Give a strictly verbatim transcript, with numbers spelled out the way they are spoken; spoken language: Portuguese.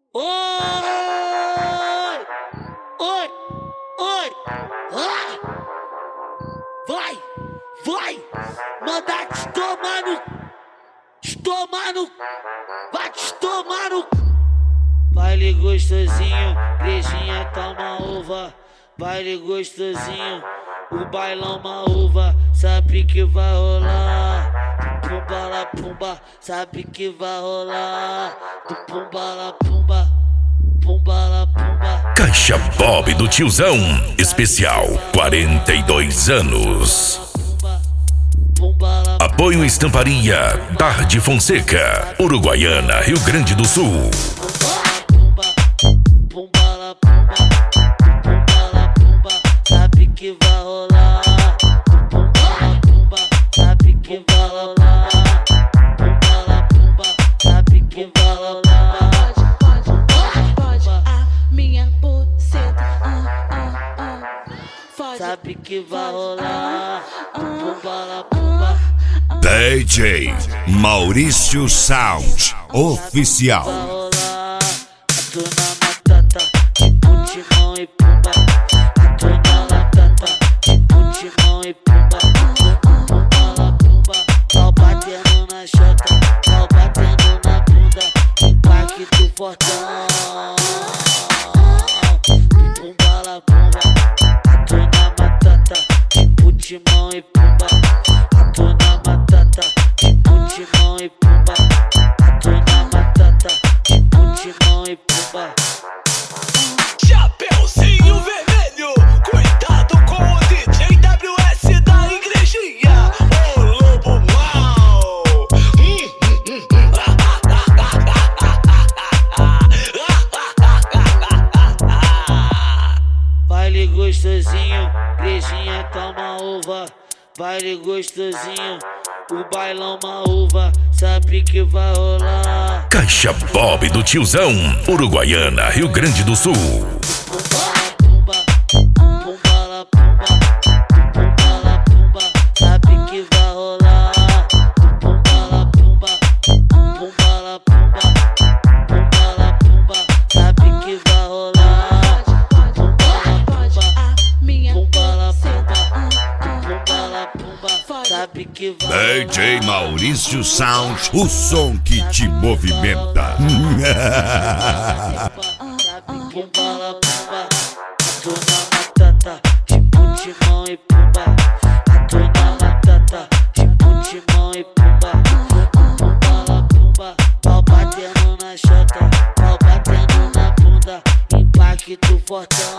Oi, oi, oi, ai, vai, vai, mandar te tomar no, te tomar no, vai te tomar no. Baile gostosinho, igrejinha toma uva. Baile gostosinho, o bailão uma uva. Sabe que vai rolar, pumba lá pumba. Sabe que vai rolar, do pumba lá pumba, pumba lá pumba. Caixa Bob do Tiozão, especial quarenta e dois anos. Apoio Estamparia Tarde Fonseca, Uruguaiana, Rio Grande do Sul. Sabe que vai rolar, pumba, pumba, sabe que vai rolar, pumba, pumba, sabe que vai rolar. Pode, pode, pode, a minha buceta, ah, ah, ah. Fode, sabe que vai rolar, pumba, pumba. D J Maurício Sound Oficial. Vai rolar, tô na matata, tipo timão e pumba. Tô na latata, tipo timão e pumba. Pumba, pumba, pau batendo na chota, pau batendo na bunda, impacto fortão. Pumba, la pumba, tô na matata, tipo timão e pumba. Tô na matata, tipo timão e pumba. Tô na matata, tipo timão e pumba. Chapeuzinho vermelho, cuidado com o D J W S da igrejinha, o lobo mau. Baile gostosinho, igrejinha toma uva. Baile gostosinho, o bailão uma uva. Sabe que vai rolar. Caixa Bob do Tiozão, Uruguaiana, Rio Grande do Sul. Pumba, pumba, la pumba, pumba, la pumba, sabe que vai rolar. Pumba, la pumba, pumba, la pumba, pumba, la pumba, sabe que vai rolar. pode, pode, a minha Pumba, la buceta, pumba, ah, ah, pumba, la pumba, sabe que vai rolar. D J Maurício Sound, o som que te movimenta. Sabe que bala pumba, tô na matata, tipo timão e pumba. Tô na matata, tipo timão e pumba. Pumba, pumba, pau batendo na chota, pau batendo na bunda, impacto fortão.